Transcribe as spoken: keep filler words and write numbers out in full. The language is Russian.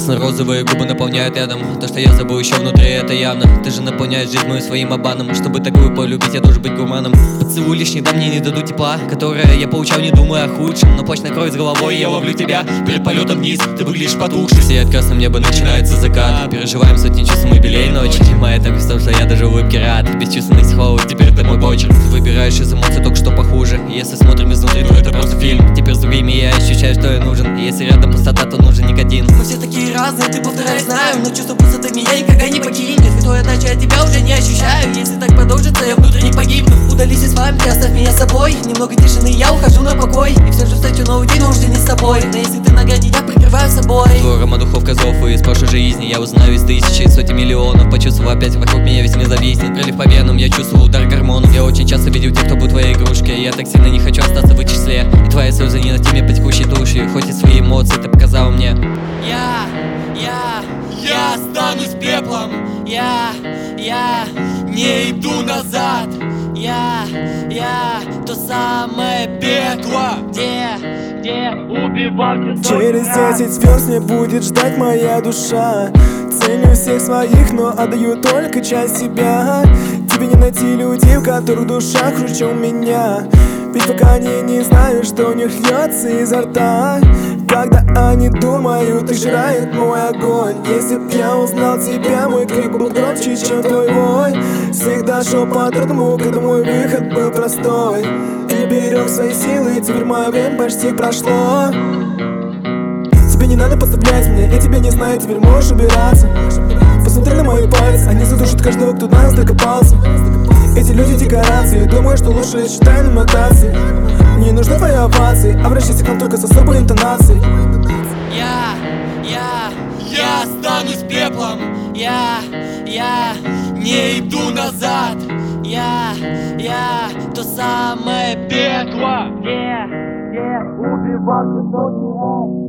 Красно-розовые губы наполняют ядом. То, что я забыл еще внутри, это явно. Ты же наполняешь жизнь мою своим обманом. Чтобы такую полюбить, я должен быть гурманом. Поцелуй лишний, да мне не дадут тепла, которое я получал, не думая о худшем. Но плащ накроет с головой, я ловлю тебя перед полетом вниз. Ты выглядишь потухший. Сияет красным небо, начинается закат. Переживаем сотни чувств, мы белее ночи. Моя так в том, что я даже улыбки рад. Бесчувственность холод, теперь это мой почерк. Ты выбираешь из эмоций только что похуже. Если смотрим изнутри, то это просто фильм. Теперь с другими я ощущаю, что я нужен. Если рядом пустота, то нужен никотин. Мы все такие разные, ты повторяешь, знаю. Но чувство пустоты меня никогда не покинет. Твоя отдача, я тебя уже не ощущаю. Если так продолжится, я внутренне погибну. Удались из памяти, оставь меня с собой. Немного тишины, я ухожу на покой. И все же встречу новый день, но уже не с тобой. Но если ты на грани, я прикрываю собой. Твой аромат духов козлов и из прошлой жизни. Я узнаю из тысячи, сотен миллионов. Почувствовал опять вокруг меня весь мир зависнет. Прилив по венам, я чувствую удар гормонов. Я очень часто видел тех, кто был твоей игрушкой. Я так сильно не хочу остаться в их числе. И твои слезы не на теме по текущей душе. Хоть и свои эмоции ты показала мне. Я, я, я останусь пеплом. Я, я не иду назад. Я, я то самое пекло, где, где убивать. Через десять звезд не будет ждать моя душа. Ценю всех своих, но отдаю только часть себя. Тебе не найти людей, в которых душа круче у меня. Ведь пока они не знают, что у них льется изо рта. Когда они думают, их жрает мой огонь. Если б я узнал тебя, мой крик был громче, чем твой вой. Всегда шел по трудному, когда мой выход был простой. Ты берег свои силы, теперь мое время почти прошло. Тебе не надо подставлять меня, я тебя не знаю, теперь можешь убираться. Посмотри на мои пальцы, они задушат каждого, кто до нас докопался. Эти люди декорации, думаю, что лучше я читаю на нотации. Мне не нужны твои овации, обращайся к нам только с особой интонацией. Я, я, я останусь пеплом. Я, я не иду назад. Я, я то самое пекло, где, где убивать.